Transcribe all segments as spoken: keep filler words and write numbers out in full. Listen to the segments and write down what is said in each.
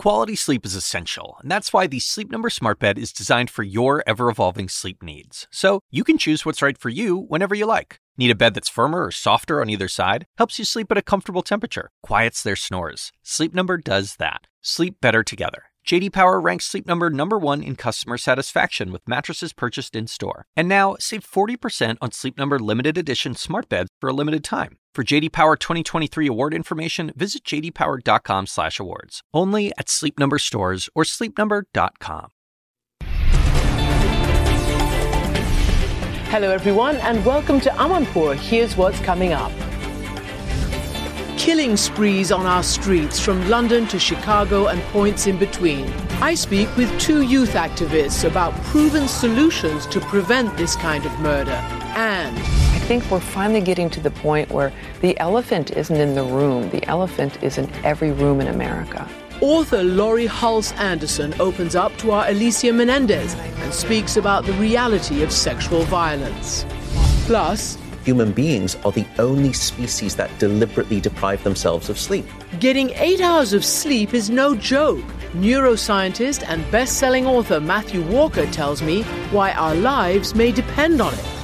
Quality sleep is essential, and that's why the Sleep Number Smart Bed is designed for your ever-evolving sleep needs. So you can choose what's right for you whenever you like. Need a bed that's firmer or softer on either side? Helps you sleep at a comfortable temperature. Quiets their snores. Sleep Number does that. Sleep better together. J D Power ranks Sleep Number number one in customer satisfaction with mattresses purchased in-store. And now, save forty percent on Sleep Number limited edition smart beds for a limited time. For J D Power twenty twenty-three award information, visit j d power dot com slash awards. Only at Sleep Number stores or sleep number dot com. Hello, everyone, and welcome to Amanpour. Here's what's coming up. Killing sprees on our streets from London to Chicago and points in between. I speak with two youth activists about proven solutions to prevent this kind of murder. And I think we're finally getting to the point where the elephant isn't in the room. The elephant is in every room in America. Author Laurie Hulse Anderson opens up to our Alicia Menendez and speaks about the reality of sexual violence. Plus, human beings are the only species that deliberately deprive themselves of sleep. Getting eight hours of sleep is no joke. Neuroscientist and best-selling author Matthew Walker tells me why our lives may depend on it.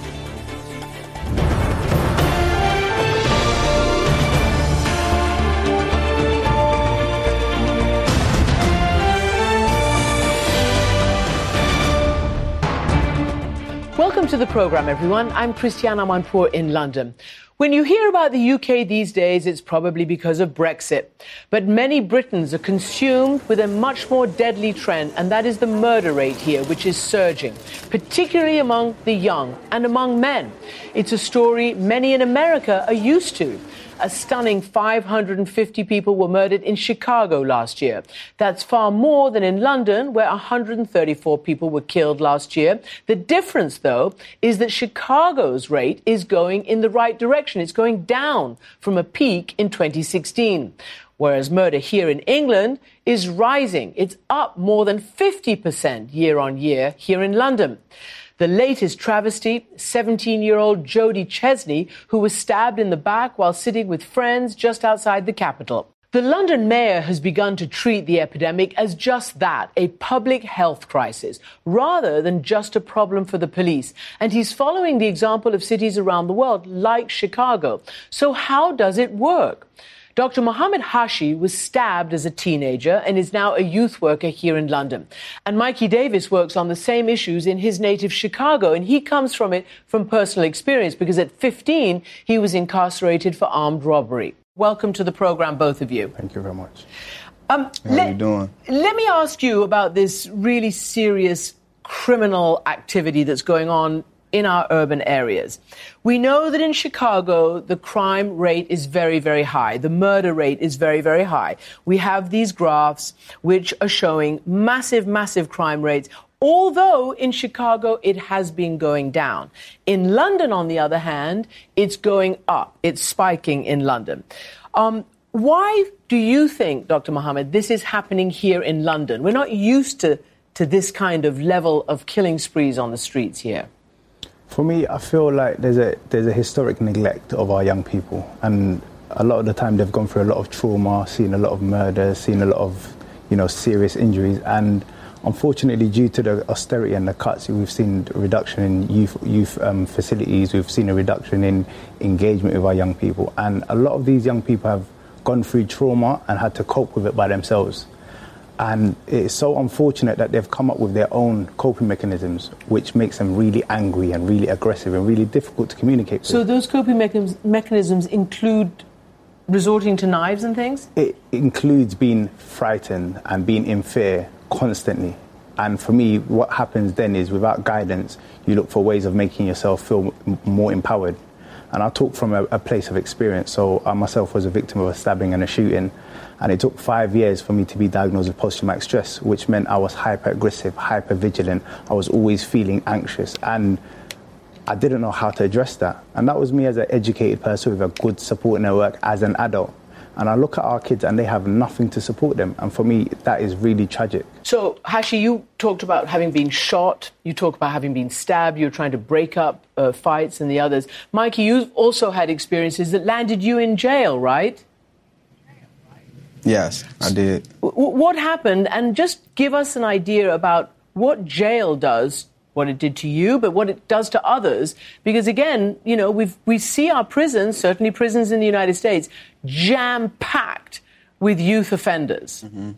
Welcome to the program, everyone. I'm Christiane Amanpour in London. When you hear about the U K these days, it's probably because of Brexit. But many Britons are consumed with a much more deadly trend, and that is the murder rate here, which is surging, particularly among the young and among men. It's a story many in America are used to. A stunning five hundred fifty people were murdered in Chicago last year. That's far more than in London, where one hundred thirty-four people were killed last year. The difference, though, is that Chicago's rate is going in the right direction. It's going down from a peak in twenty sixteen. Whereas murder here in England is rising. It's up more than fifty percent year on year here in London. The latest travesty, seventeen-year-old Jodie Chesney, who was stabbed in the back while sitting with friends just outside the capital. The London mayor has begun to treat the epidemic as just that, a public health crisis, rather than just a problem for the police. And he's following the example of cities around the world, like Chicago. So how does it work? Doctor Mohammed Hashi was stabbed as a teenager and is now a youth worker here in London. And Mikey Davis works on the same issues in his native Chicago, and he comes from it from personal experience because at fifteen, he was incarcerated for armed robbery. Welcome to the program, both of you. Thank you very much. Um, How let, are you doing? Let me ask you about this really serious criminal activity that's going on in our urban areas. We know that in Chicago, the crime rate is very, very high. The murder rate is very, very high. We have these graphs which are showing massive, massive crime rates, although in Chicago it has been going down. In London, on the other hand, it's going up. It's spiking in London. Um, why do you think, Doctor Mohammed, this is happening here in London? We're not used to, to this kind of level of killing sprees on the streets here. For me, I feel like there's a there's a historic neglect of our young people, and a lot of the time they've gone through a lot of trauma, seen a lot of murders, seen a lot of, you know, serious injuries, and unfortunately, due to the austerity and the cuts, we've seen a reduction in youth youth um, facilities. We've seen a reduction in engagement with our young people, and a lot of these young people have gone through trauma and had to cope with it by themselves. And it's so unfortunate that they've come up with their own coping mechanisms, which makes them really angry and really aggressive and really difficult to communicate with. So those coping mecha- mechanisms include resorting to knives and things? It includes being frightened and being in fear constantly. And for me, what happens then is, without guidance, you look for ways of making yourself feel m- more empowered. And I talk from a, a place of experience. So I myself was a victim of a stabbing and a shooting. And it took five years for me to be diagnosed with post-traumatic stress, which meant I was hyper-aggressive, hyper-vigilant. I was always feeling anxious. And I didn't know how to address that. And that was me as an educated person with a good support network as an adult. And I look at our kids and they have nothing to support them. And for me, that is really tragic. So, Hashi, you talked about having been shot. You talked about having been stabbed. You were trying to break up uh, fights and the others. Mikey, you've also had experiences that landed you in jail, right? Yes, I did. W- what happened? And just give us an idea about what jail does, what it did to you, but what it does to others. Because, again, you know, we we see our prisons, certainly prisons in the United States, jam-packed with youth offenders. Mm-hmm.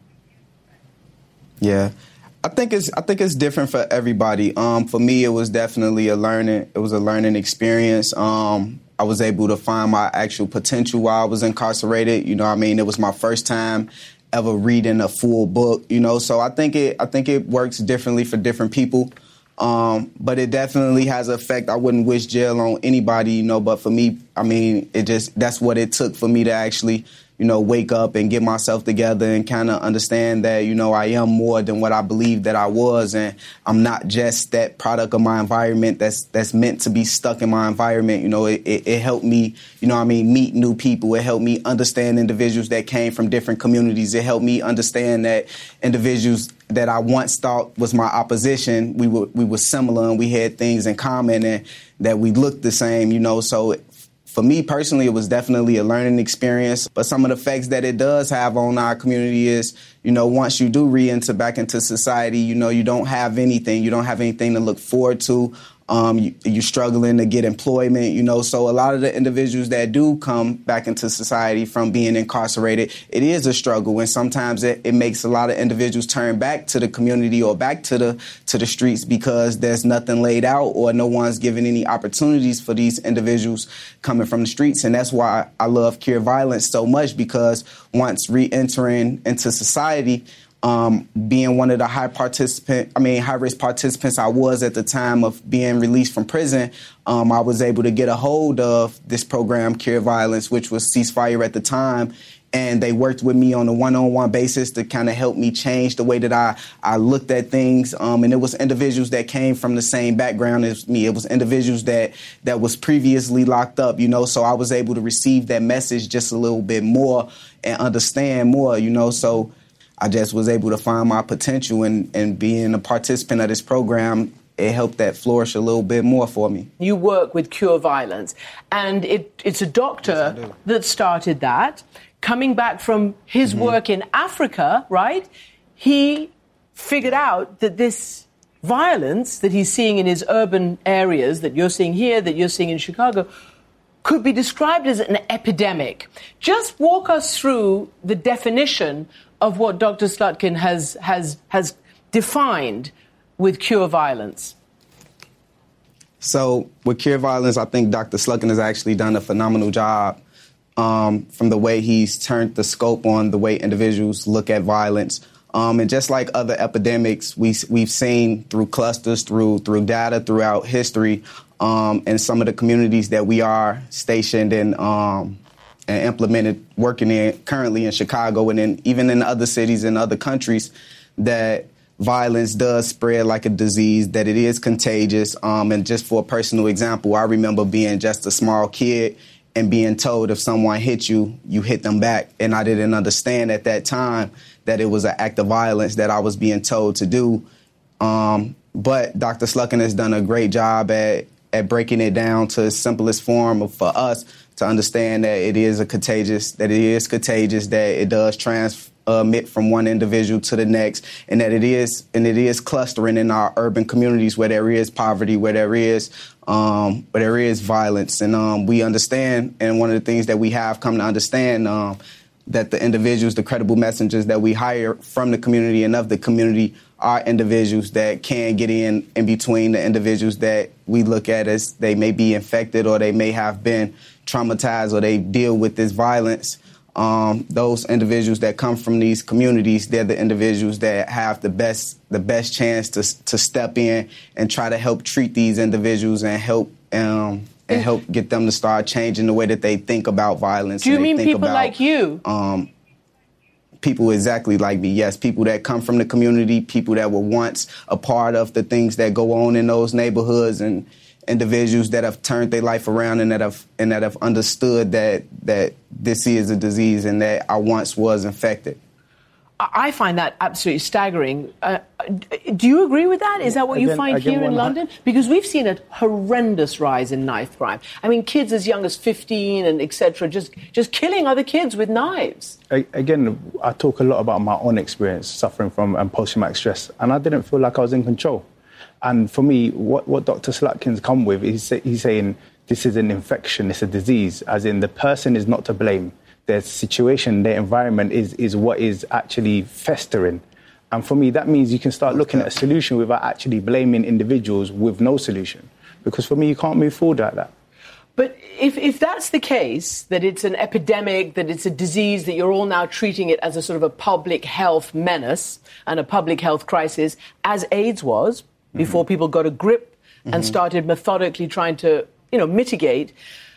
Yeah. I think it's I think it's different for everybody. Um, for me, it was definitely a learning. It was a learning experience. Um, I was able to find my actual potential while I was incarcerated. You know what I mean? It was my first time ever reading a full book, you know, so I think it I think it works differently for different people. Um, but it definitely has an effect. I wouldn't wish jail on anybody, you know, but for me, I mean, it just that's what it took for me to actually, you know, wake up and get myself together and kind of understand that, you know, I am more than what I believed that I was. And I'm not just that product of my environment that's that's meant to be stuck in my environment. You know, it, it, it helped me, you know what I mean, meet new people. It helped me understand individuals that came from different communities. It helped me understand that individuals that I once thought was my opposition, we were we were similar and we had things in common and that we looked the same, you know, so for me personally, it was definitely a learning experience. But some of the effects that it does have on our community is, you know, once you do re-enter back into society, you know, you don't have anything. You don't have anything to look forward to. Um, you, you're struggling to get employment, you know, so a lot of the individuals that do come back into society from being incarcerated, it is a struggle. And sometimes it, it makes a lot of individuals turn back to the community or back to the to the streets because there's nothing laid out or no one's giving any opportunities for these individuals coming from the streets. And that's why I love Cure Violence so much, because once re-entering into society, Um, being one of the high participant, I mean, high risk participants I was at the time of being released from prison, um, I was able to get a hold of this program, Cure Violence, which was Ceasefire at the time. And they worked with me on a one-on-one basis to kind of help me change the way that I, I looked at things. Um, and it was individuals that came from the same background as me. It was individuals that that was previously locked up, you know, so I was able to receive that message just a little bit more and understand more, you know, so I just was able to find my potential, and, and being a participant of this program, it helped that flourish a little bit more for me. You work with Cure Violence, and it, it's a doctor yes, that started that. Coming back from his mm-hmm. work in Africa, right, he figured out that this violence that he's seeing in his urban areas, that you're seeing here, that you're seeing in Chicago, could be described as an epidemic. Just walk us through the definition of what Doctor Slutkin has has has defined with Cure Violence. So with Cure Violence, I think Doctor Slutkin has actually done a phenomenal job um, from the way he's turned the scope on the way individuals look at violence. Um, and just like other epidemics, we, we've seen through clusters, through through data throughout history, um, and some of the communities that we are stationed in um, and implemented, working in currently in Chicago and then even in other cities and other countries, that violence does spread like a disease, that it is contagious. Um, and just for a personal example, I remember being just a small kid and being told if someone hit you, you hit them back. And I didn't understand at that time that it was an act of violence that I was being told to do. Um, but Doctor Slutkin has done a great job at, at breaking it down to its simplest form of, for us to understand that it is a contagious, that it is contagious, that it does transmit from one individual to the next, and that it is, and it is clustering in our urban communities where there is poverty, where there is, um, where there is violence, and um, we understand. And one of the things that we have come to understand, um, that the individuals, the credible messengers that we hire from the community and of the community are individuals that can get in in between the individuals that we look at as they may be infected or they may have been traumatized or they deal with this violence. Um, those individuals that come from these communities, they're the individuals that have the best the best chance to to step in and try to help treat these individuals and help um, and help get them to start changing the way that they think about violence. Do you and mean think people about, like you? Um, people exactly like me, yes. People that come from the community, people that were once a part of the things that go on in those neighborhoods, and individuals that have turned their life around and that have and that have understood that that this is a disease and that I once was infected. I find that absolutely staggering. Uh, do you agree with that? Is that what again, you find again, here in one, London? Because we've seen a horrendous rise in knife crime. I mean, kids as young as fifteen and et cetera, just, just killing other kids with knives. Again, I talk a lot about my own experience suffering from um, post-traumatic stress, and I didn't feel like I was in control. And for me, what, what Doctor Slotkin's come with, he's, he's saying this is an infection, it's a disease, as in the person is not to blame. Their situation, their environment is, is what is actually festering. And for me, that means you can start looking at a solution without actually blaming individuals with no solution. Because for me, you can't move forward like that. But if, if that's the case, that it's an epidemic, that it's a disease, that you're all now treating it as a sort of a public health menace and a public health crisis, as AIDS was, mm-hmm. before people got a grip mm-hmm. and started methodically trying to, you know, mitigate,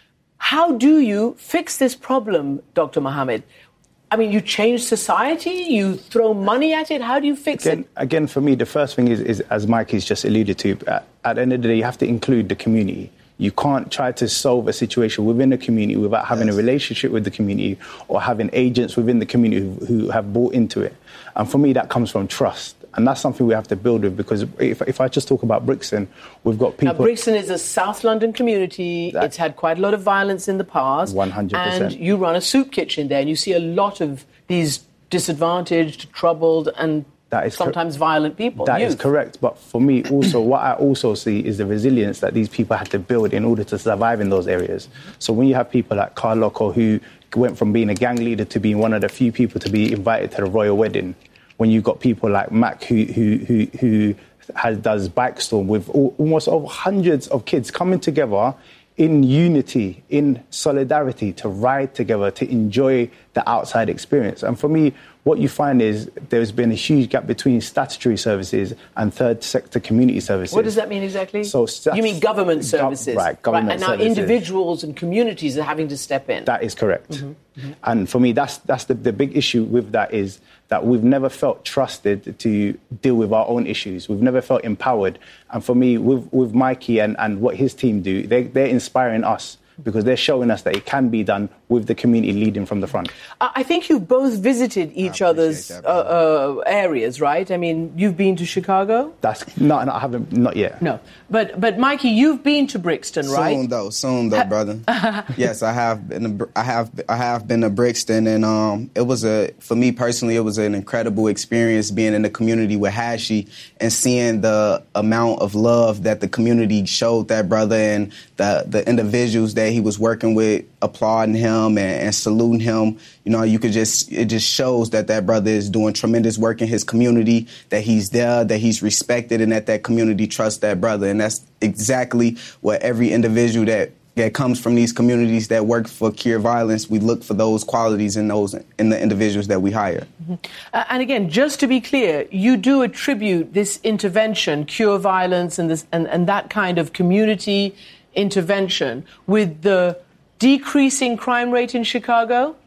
how do you fix this problem, Doctor Mohammed? I mean, you change society, you throw money at it, how do you fix again, it? Again, for me, the first thing is, is as Mikey's just alluded to, at, at the end of the day, you have to include the community. You can't try to solve a situation within a community without having yes. a relationship with the community or having agents within the community who, who have bought into it. And for me, that comes from trust. And that's something we have to build with, because if, if I just talk about Brixton, we've got people... Now, Brixton is a South London community. That, it's had quite a lot of violence in the past. one hundred percent. And you run a soup kitchen there, and you see a lot of these disadvantaged, troubled, and that is sometimes cor- violent people. That youth. is correct. But for me, also, what I also see is the resilience that these people had to build in order to survive in those areas. So when you have people like Carl Loco, who went from being a gang leader to being one of the few people to be invited to the royal wedding, when you've got people like Mac, who who who, who has, does Bike Storm with all, almost over hundreds of kids coming together in unity, in solidarity, to ride together, to enjoy the outside experience. And for me, what you find is there's been a huge gap between statutory services and third sector community services. What does that mean exactly? So stat- you mean government services? Go- right, government right, and now services. Individuals and communities are having to step in. That is correct. Mm-hmm. Mm-hmm. And for me, that's that's the, the big issue with that is that we've never felt trusted to deal with our own issues. We've never felt empowered. And for me, with, with Mikey and, and what his team do, they, they're inspiring us, because they're showing us that it can be done with the community leading from the front. I think you've both visited each other's that, uh, uh, areas, right? I mean, you've been to Chicago? That's not, I haven't, not yet. No. But, but Mikey, you've been to Brixton, right? Soon, though. Soon, though, brother. Yes, I have been. To, I have. I have been to Brixton, and um, it was a. For me personally, it was an incredible experience being in the community with Hashi and seeing the amount of love that the community showed that brother, and the the individuals that he was working with applauding him and, and saluting him. You know, you could just, it just shows that that brother is doing tremendous work in his community, that he's there, that he's respected, and that that community trusts that brother. And that's exactly what every individual that that comes from these communities that work for Cure Violence, we look for those qualities in those in the individuals that we hire. Mm-hmm. Uh, and again, just to be clear, you do attribute this intervention, Cure Violence, and this and, and that kind of community intervention with the decreasing crime rate in Chicago?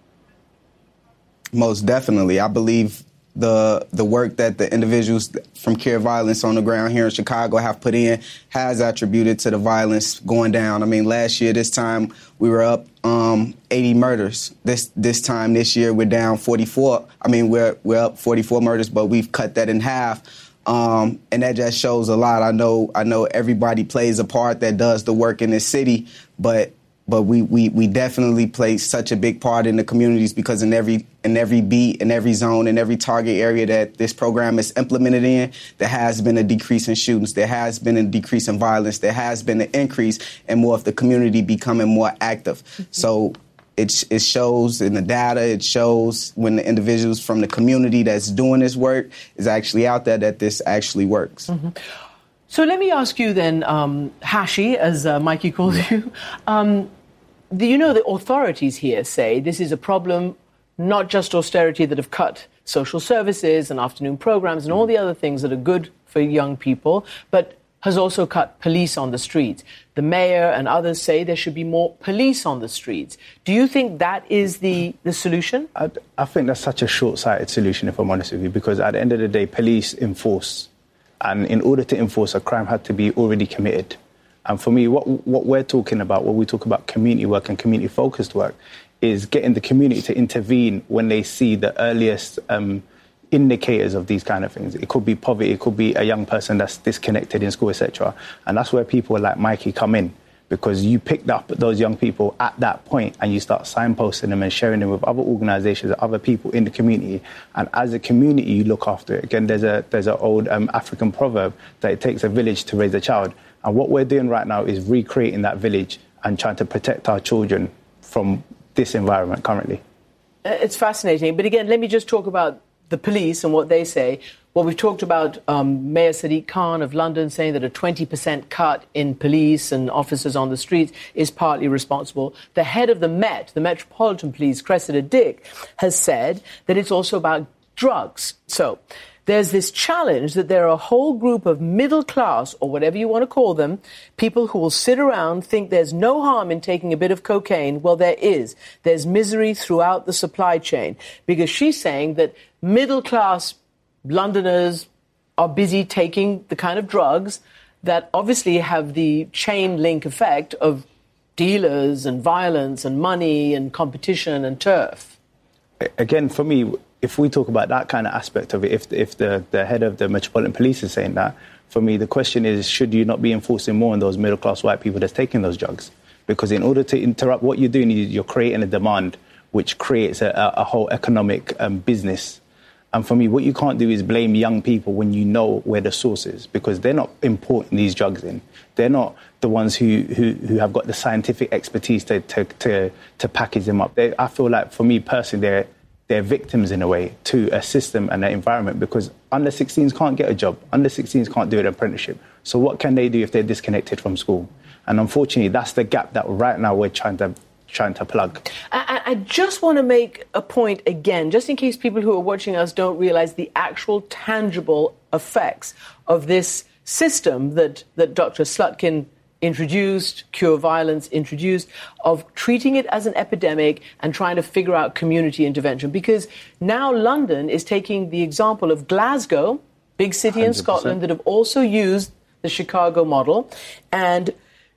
Most definitely. I believe the the work that the individuals from Cure Violence on the ground here in Chicago have put in has attributed to the violence going down. I mean, last year, this time, we were up um, eighty murders. This this time this year, we're down forty-four. I mean, we're we're up forty-four murders, but we've cut that in half. Um, and that just shows a lot. I know I know everybody plays a part that does the work in this city, but But we, we, we definitely play such a big part in the communities, because in every in every beat, in every zone, in every target area that this program is implemented in, there has been a decrease in shootings. There has been a decrease in violence. There has been an increase in more of the community becoming more active. Mm-hmm. So it, it shows in the data. It shows when the individuals from the community that's doing this work is actually out there that this actually works. Mm-hmm. So let me ask you then, um, Hashi, as uh, Mikey calls you, um, do you know the authorities here say this is a problem, not just austerity that have cut social services and afternoon programs and all the other things that are good for young people, but has also cut police on the streets. The mayor and others say there should be more police on the streets. Do you think that is the, the solution? I, I think that's such a short-sighted solution, if I'm honest with you, because at the end of the day, police enforce. And in order to enforce, a crime had to be already committed. And for me, what what we're talking about, when we talk about community work and community-focused work, is getting the community to intervene when they see the earliest um, indicators of these kind of things. It could be poverty, it could be a young person that's disconnected in school, et cetera. And that's where people like Mikey come in, because you picked up those young people at that point and you start signposting them and sharing them with other organisations, other people in the community. And as a community, you look after it. Again, there's a there's an old um, African proverb that it takes a village to raise a child. And what we're doing right now is recreating that village and trying to protect our children from this environment currently. It's fascinating. But again, let me just talk about the police and what they say. Well, we've talked about um, Mayor Sadiq Khan of London saying that a twenty percent cut in police and officers on the streets is partly responsible. The head of the Met, the Metropolitan Police, Cressida Dick, has said that it's also about drugs. So there's this challenge that there are a whole group of middle class, or whatever you want to call them, people who will sit around, think there's no harm in taking a bit of cocaine. Well, there is. There's misery throughout the supply chain, because she's saying that middle class Londoners are busy taking the kind of drugs that obviously have the chain link effect of dealers and violence and money and competition and turf. Again, for me, if we talk about that kind of aspect of it, if if the, the head of the Metropolitan Police is saying that, for me, the question is, should you not be enforcing more on those middle-class white people that's taking those drugs? Because in order to interrupt, what you're doing is you're creating a demand which creates a, a whole economic um, business. And for me, what you can't do is blame young people when you know where the source is, because they're not importing these drugs in. They're not the ones who, who, who have got the scientific expertise to to, to, to package them up. They, I feel like, for me personally, they're, they're victims in a way to a system and an environment, because under sixteens can't get a job. Under sixteens can't do an apprenticeship. So what can they do if they're disconnected from school? And unfortunately, that's the gap that right now we're trying to trying to plug. I, I just want to make a point again, just in case people who are watching us don't realise the actual tangible effects of this system that, that Doctor Slutkin introduced, Cure Violence introduced, of treating it as an epidemic and trying to figure out community intervention. Because now London is taking the example of Glasgow, big city in Scotland, that have also used the Chicago model. And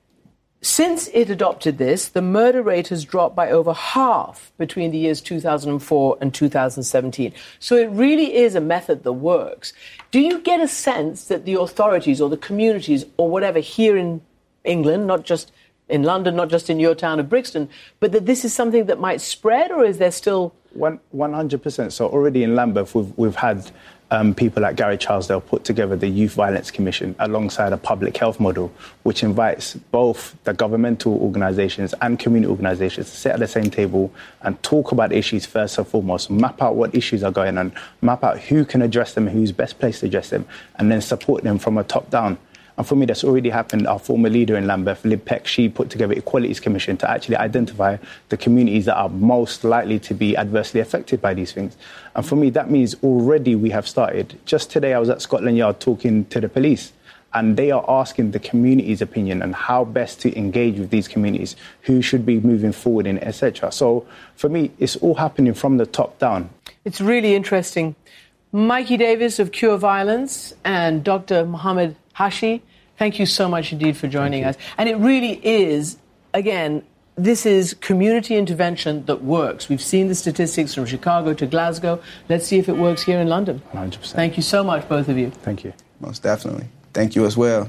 since it adopted this, the murder rate has dropped by over half between the years two thousand four and two thousand seventeen. So it really is a method that works. Do you get a sense that the authorities or the communities or whatever here in England, not just in London, not just in your town of Brixton, but that this is something that might spread, or is there still... One, one hundred percent. So already in Lambeth, we've, we've had um, people like Gary Charlesdale put together the Youth Violence Commission alongside a public health model, which invites both the governmental organisations and community organisations to sit at the same table and talk about issues first and foremost, map out what issues are going on, map out who can address them, who's best placed to address them, and then support them from a top down. And for me, that's already happened. Our former leader in Lambeth, Lib Peck, she put together Equalities Commission to actually identify the communities that are most likely to be adversely affected by these things. And for me, that means already we have started. Just today, I was at Scotland Yard talking to the police, and they are asking the community's opinion on how best to engage with these communities, who should be moving forward in, et cetera. So for me, it's all happening from the top down. It's really interesting. Mikey Davis of Cure Violence and Doctor Mohammed Hashi, thank you so much indeed for joining us. And it really is, again, this is community intervention that works. We've seen the statistics from Chicago to Glasgow. Let's see if it works here in London. one hundred percent. Thank you so much, both of you. Thank you. Most definitely. Thank you as well.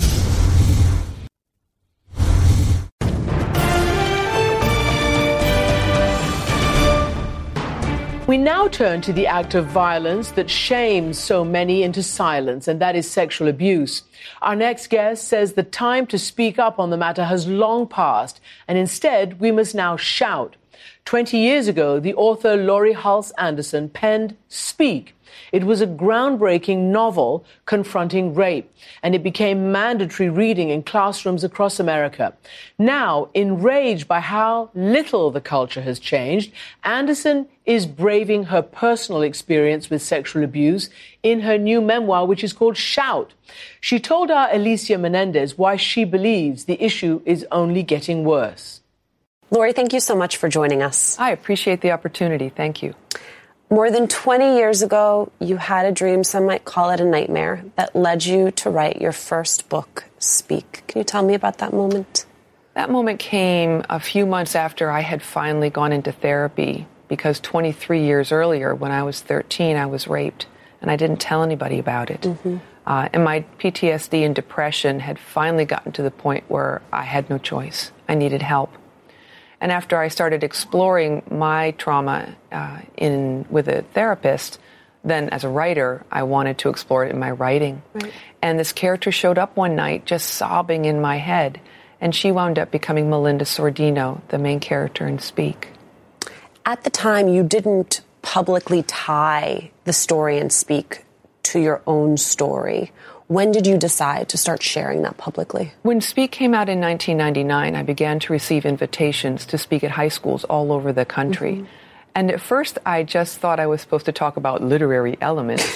We now turn to the act of violence that shames so many into silence, and that is sexual abuse. Our next guest says the time to speak up on the matter has long passed, and instead we must now shout. Twenty years ago, the author Laurie Halse Anderson penned Speak. It was a groundbreaking novel confronting rape, and it became mandatory reading in classrooms across America. Now, enraged by how little the culture has changed, Anderson is braving her personal experience with sexual abuse in her new memoir, which is called Shout. She told our Alicia Menendez why she believes the issue is only getting worse. Laurie, thank you so much for joining us. I appreciate the opportunity. Thank you. More than twenty years ago, you had a dream, some might call it a nightmare, that led you to write your first book, Speak. Can you tell me about that moment? That moment came a few months after I had finally gone into therapy. because twenty-three years earlier, when I was thirteen, I was raped, and I didn't tell anybody about it. Mm-hmm. Uh, and my P T S D and depression had finally gotten to the point where I had no choice. I needed help. And after I started exploring my trauma uh, in with a therapist, then as a writer, I wanted to explore it in my writing. Right. And this character showed up one night just sobbing in my head, and she wound up becoming Melinda Sordino, the main character in Speak. At the time, you didn't publicly tie the story in Speak to your own story. When did you decide to start sharing that publicly? When Speak came out in nineteen ninety-nine, I began to receive invitations to speak at high schools all over the country. Mm-hmm. And at first, I just thought I was supposed to talk about literary elements.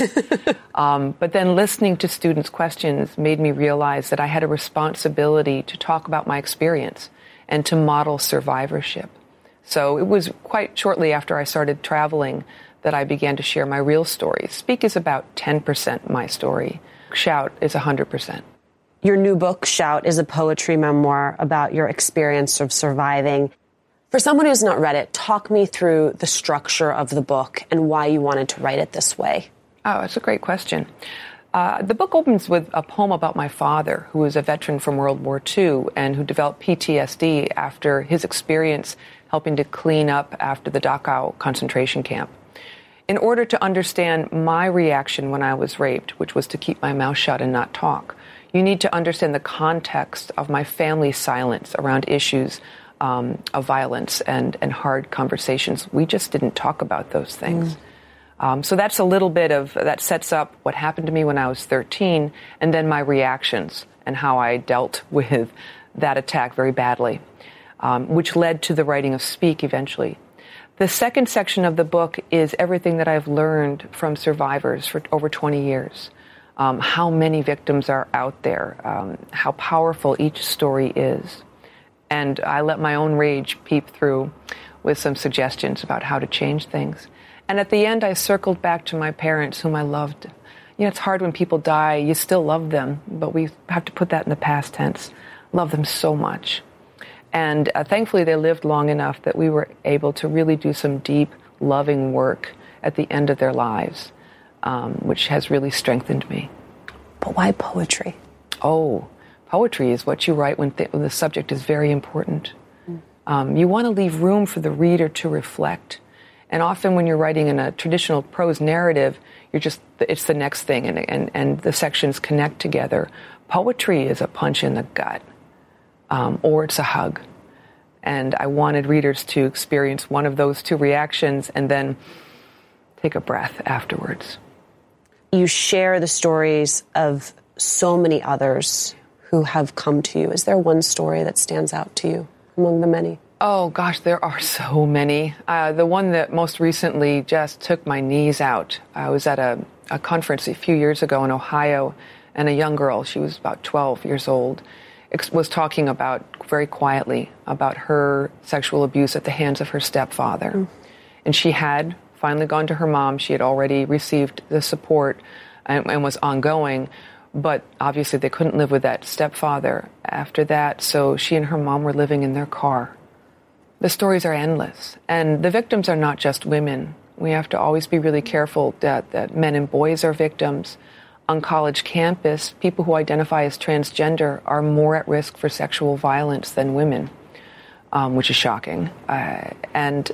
um, but then listening to students' questions made me realize that I had a responsibility to talk about my experience and to model survivorship. So it was quite shortly after I started traveling that I began to share my real story. Speak is about ten percent my story. Shout is one hundred percent. Your new book, Shout, is a poetry memoir about your experience of surviving. For someone who's not read it, talk me through the structure of the book and why you wanted to write it this way. Oh, that's a great question. Uh, the book opens with a poem about my father, who was a veteran from World War Two and who developed P T S D after his experience helping to clean up after the Dachau concentration camp. In order to understand my reaction when I was raped, which was to keep my mouth shut and not talk, you need to understand the context of my family's silence around issues um, of violence and, and hard conversations. We just didn't talk about those things. Mm. Um, so that's a little bit of, that sets up what happened to me when I was thirteen, and then my reactions and how I dealt with that attack very badly, um, which led to the writing of Speak eventually. The second section of the book is everything that I've learned from survivors for over twenty years. Um, how many victims are out there, um, how powerful each story is. And I let my own rage peep through with some suggestions about how to change things. And at the end, I circled back to my parents, whom I loved. You know, it's hard when people die. You still love them, but we have to put that in the past tense. Love them so much. And uh, thankfully, they lived long enough that we were able to really do some deep, loving work at the end of their lives, um, which has really strengthened me. But why poetry? Oh, poetry is what you write when, th- when the subject is very important. Mm. Um, you want to leave room for the reader to reflect. And often when you're writing in a traditional prose narrative, you're just, it's the next thing, and, and, and the sections connect together. Poetry is a punch in the gut. Um, or it's a hug. And I wanted readers to experience one of those two reactions and then take a breath afterwards. You share the stories of so many others who have come to you. Is there one story that stands out to you among the many? Oh, gosh, there are so many. Uh, the one that most recently just took my knees out. I was at a, a conference a few years ago in Ohio, and a young girl, she was about twelve years old, was talking about, very quietly, about her sexual abuse at the hands of her stepfather. Mm. And she had finally gone to her mom. She had already received the support and, and was ongoing. But obviously they couldn't live with that stepfather after that, so she and her mom were living in their car. The stories are endless. And the victims are not just women. We have to always be really careful that, that men and boys are victims. On college campus, people who identify as transgender are more at risk for sexual violence than women, um, which is shocking. Uh, and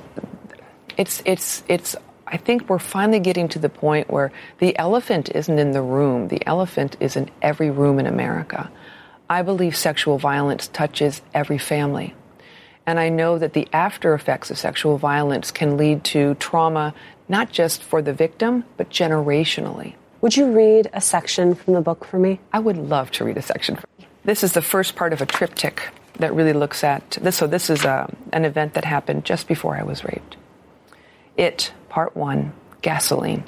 it's, it's, it's, I think we're finally getting to the point where the elephant isn't in the room. The elephant is in every room in America. I believe sexual violence touches every family. And I know that the after effects of sexual violence can lead to trauma, not just for the victim, but generationally. Would you read a section from the book for me? I would love to read a section. This is the first part of a triptych that really looks at this. So this is a, an event that happened just before I was raped. It, part one, gasoline.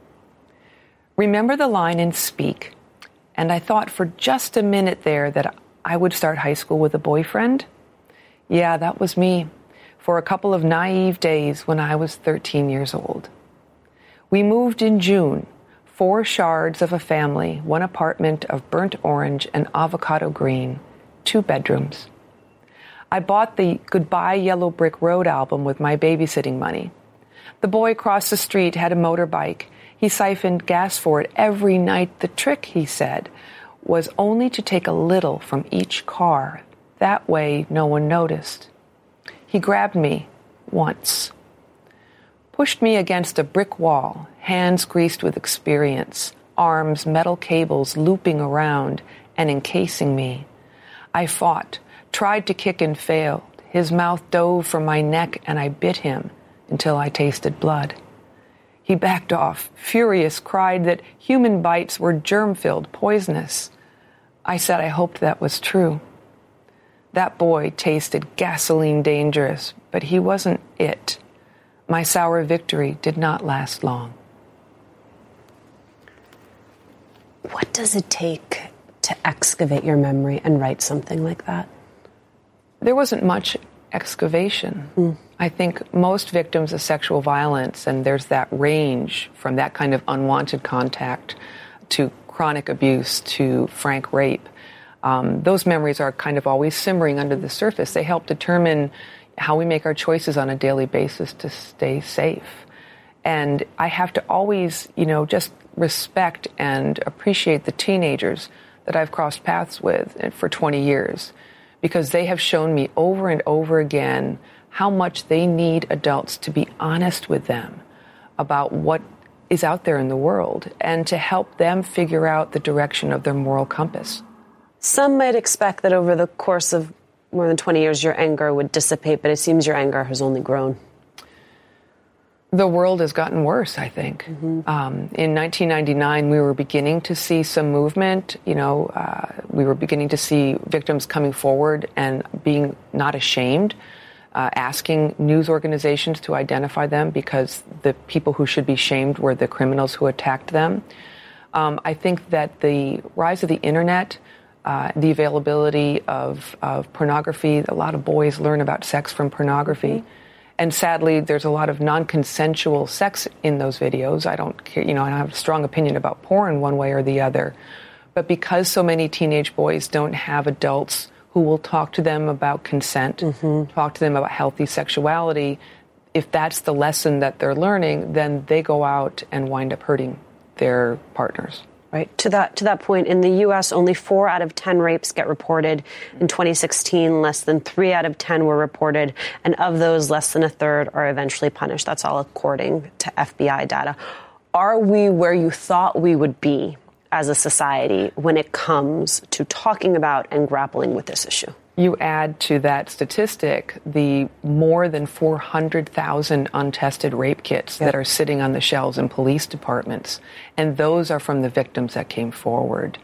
Remember the line in Speak, and I thought for just a minute there that I would start high school with a boyfriend? Yeah, that was me, for a couple of naive days when I was thirteen years old. We moved in June. Four shards of a family, one apartment of burnt orange and avocado green, two bedrooms. I bought the Goodbye Yellow Brick Road album with my babysitting money. The boy across the street had a motorbike. He siphoned gas for it every night. The trick, he said, was only to take a little from each car. That way, no one noticed. He grabbed me once, pushed me against a brick wall, hands greased with experience, arms, metal cables looping around and encasing me. I fought, tried to kick and failed. His mouth dove from my neck and I bit him until I tasted blood. He backed off, furious, cried that human bites were germ-filled, poisonous. I said I hoped that was true. That boy tasted gasoline dangerous, but he wasn't it. My sour victory did not last long. What does it take to excavate your memory and write something like that? There wasn't much excavation. Mm. I think most victims of sexual violence, and there's that range from that kind of unwanted contact to chronic abuse to frank rape, um, those memories are kind of always simmering under the surface. They help determine how we make our choices on a daily basis to stay safe. And I have to always, you know, just respect and appreciate the teenagers that I've crossed paths with for twenty years, because they have shown me over and over again how much they need adults to be honest with them about what is out there in the world and to help them figure out the direction of their moral compass. Some might expect that over the course of more than twenty years, your anger would dissipate, but it seems your anger has only grown. The world has gotten worse, I think. Mm-hmm. Um, in nineteen ninety-nine, we were beginning to see some movement. You know, uh, we were beginning to see victims coming forward and being not ashamed, uh, asking news organizations to identify them because the people who should be shamed were the criminals who attacked them. Um, I think that the rise of the internet, uh, the availability of, of pornography, a lot of boys learn about sex from pornography. Mm-hmm. And sadly, there's a lot of non-consensual sex in those videos. I don't care, you know, I don't have a strong opinion about porn one way or the other. But because so many teenage boys don't have adults who will talk to them about consent, mm-hmm. talk to them about healthy sexuality, if that's the lesson that they're learning, then they go out and wind up hurting their partners. Right. To that to that point, in the U S, only four out of ten rapes get reported. In twenty sixteen, less than three out of ten were reported. And of those, less than a third are eventually punished. That's all according to F B I data. Are we where you thought we would be as a society when it comes to talking about and grappling with this issue? You add to that statistic the more than four hundred thousand untested rape kits yep. that are sitting on the shelves in police departments. And those are from the victims that came forward.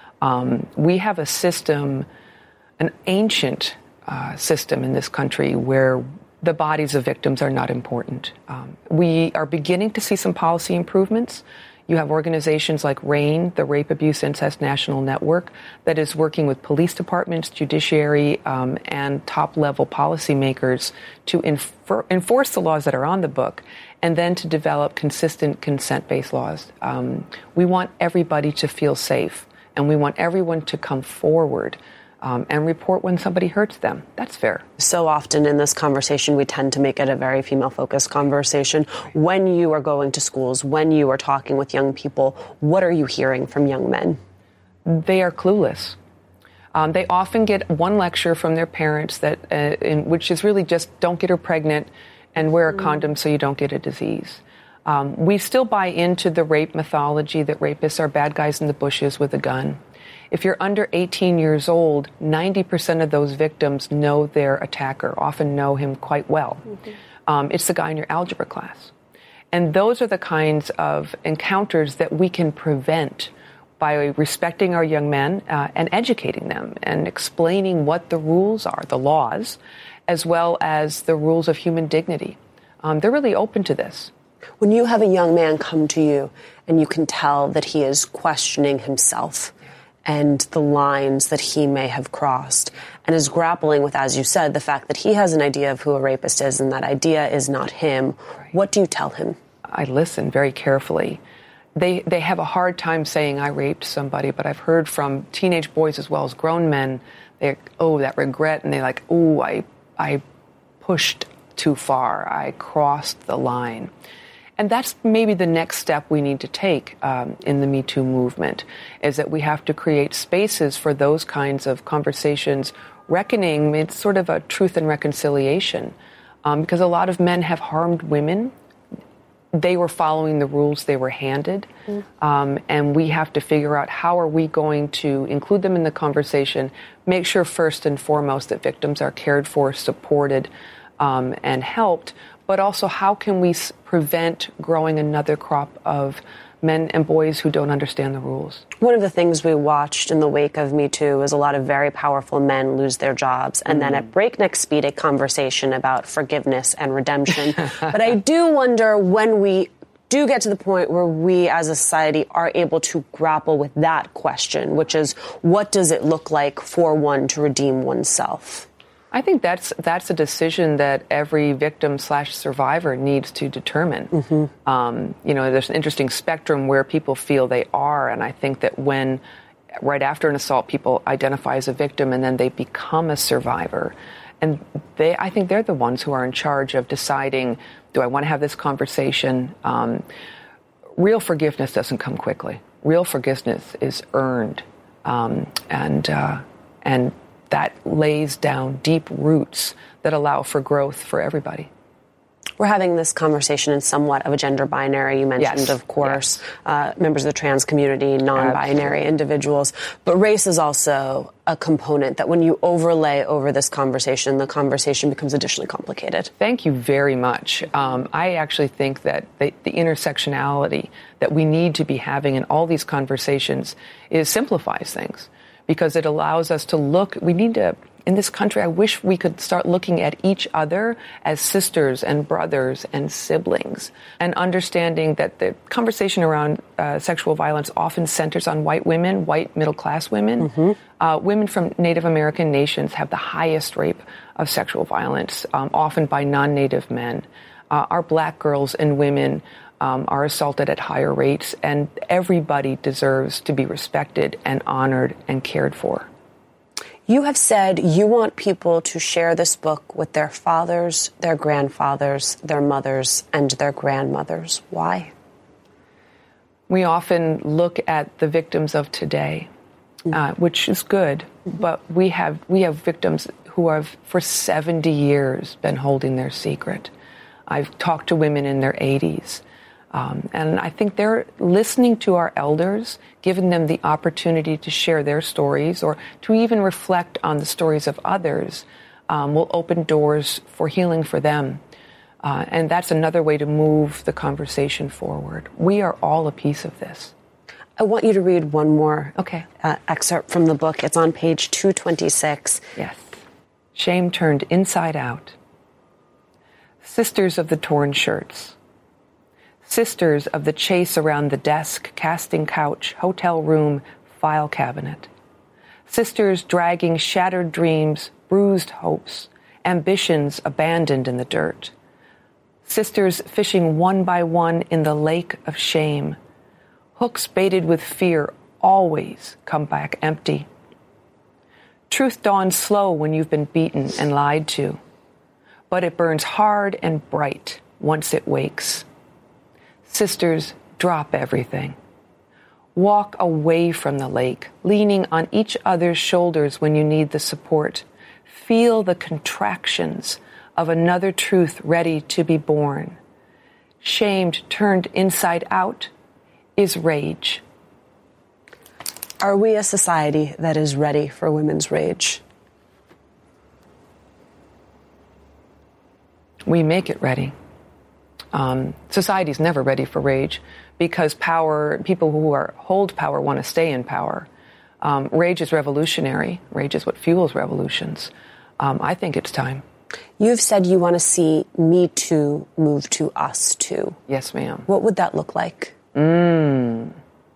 Um, we have a system, an ancient uh, system in this country where the bodies of victims are not important. Um, we are beginning to see some policy improvements. You have organizations like RAIN, the Rape, Abuse, Incest National Network, that is working with police departments, judiciary, um, and top-level policymakers to infer- enforce the laws that are on the book, and then to develop consistent consent-based laws. Um, we want everybody to feel safe, and we want everyone to come forward Um, and report when somebody hurts them. That's fair. So often in this conversation, we tend to make it a very female-focused conversation. When you are going to schools, when you are talking with young people, what are you hearing from young men? They are clueless. Um, they often get one lecture from their parents, that, uh, in, which is really just don't get her pregnant and wear a mm. condom so you don't get a disease. Um, we still buy into the rape mythology that rapists are bad guys in the bushes with a gun. If you're under eighteen years old, ninety percent of those victims know their attacker, often know him quite well. Mm-hmm. Um, it's the guy in your algebra class. And those are the kinds of encounters that we can prevent by respecting our young men uh, and educating them and explaining what the rules are, the laws, as well as the rules of human dignity. Um, they're really open to this. When you have a young man come to you and you can tell that he is questioning himself and the lines that he may have crossed, and is grappling with, as you said, the fact that he has an idea of who a rapist is and that idea is not him, right. What do you tell him? I listen very carefully. They they have a hard time saying I raped somebody, but I've heard from teenage boys as well as grown men, they oh, that regret, and they're like, oh, I I pushed too far. I crossed the line. And that's maybe the next step we need to take um, in the Me Too movement, is that we have to create spaces for those kinds of conversations, reckoning it's sort of a truth and reconciliation, um, because a lot of men have harmed women. They were following the rules they were handed, mm. um, and we have to figure out how are we going to include them in the conversation, make sure first and foremost that victims are cared for, supported, um, and helped, but also how can we s- prevent growing another crop of men and boys who don't understand the rules. One of the things we watched in the wake of Me Too is a lot of very powerful men lose their jobs, and mm. then at breakneck speed, a conversation about forgiveness and redemption. But I do wonder when we do get to the point where we as a society are able to grapple with that question, which is, what does it look like for one to redeem oneself? I think that's that's a decision that every victim slash survivor needs to determine. Mm-hmm. Um, you know, there's an interesting spectrum where people feel they are, and I think that when, right after an assault, people identify as a victim and then they become a survivor, and they, I think they're the ones who are in charge of deciding, do I want to have this conversation? Um, real forgiveness doesn't come quickly. Real forgiveness is earned, um, and uh, and. that lays down deep roots that allow for growth for everybody. We're having this conversation in somewhat of a gender binary. You mentioned, yes. of course, yes. uh, members of the trans community, non-binary Absolutely. individuals. But race is also a component that when you overlay over this conversation, the conversation becomes additionally complicated. Thank you very much. Um, I actually think that the, the intersectionality that we need to be having in all these conversations is simplifies things. Because it allows us to look, we need to, in this country, I wish we could start looking at each other as sisters and brothers and siblings, and understanding that the conversation around uh, sexual violence often centers on white women, white middle-class women. Mm-hmm. Uh, women from Native American nations have the highest rate of sexual violence, um, often by non-Native men. Uh, our black girls and women Um, are assaulted at higher rates, and everybody deserves to be respected and honored and cared for. You have said you want people to share this book with their fathers, their grandfathers, their mothers, and their grandmothers. Why? We often look at the victims of today, uh, which is good, mm-hmm. but we have we have victims who have for seventy years been holding their secret. I've talked to women in their eighties. Um, and I think they're listening to our elders, giving them the opportunity to share their stories or to even reflect on the stories of others, um, will open doors for healing for them. Uh, and that's another way to move the conversation forward. We are all a piece of this. I want you to read one more okay. uh, excerpt from the book. It's on page two twenty-six. Yes. Shame turned inside out. Sisters of the torn shirts. Sisters of the chase around the desk, casting couch, hotel room, file cabinet. Sisters dragging shattered dreams, bruised hopes, ambitions abandoned in the dirt. Sisters fishing one by one in the lake of shame. Hooks baited with fear always come back empty. Truth dawns slow when you've been beaten and lied to, but it burns hard and bright once it wakes. Sisters, drop everything. Walk away from the lake, leaning on each other's shoulders when you need the support. Feel the contractions of another truth ready to be born. Shamed turned inside out is rage. Are we a society that is ready for women's rage? We make it ready. Um, society's never ready for rage because power, people who are hold power want to stay in power. Um, rage is revolutionary. Rage is what fuels revolutions. Um, I think it's time. You've said you want to see Me Too move to Us Too. Yes, ma'am. What would that look like? Mm.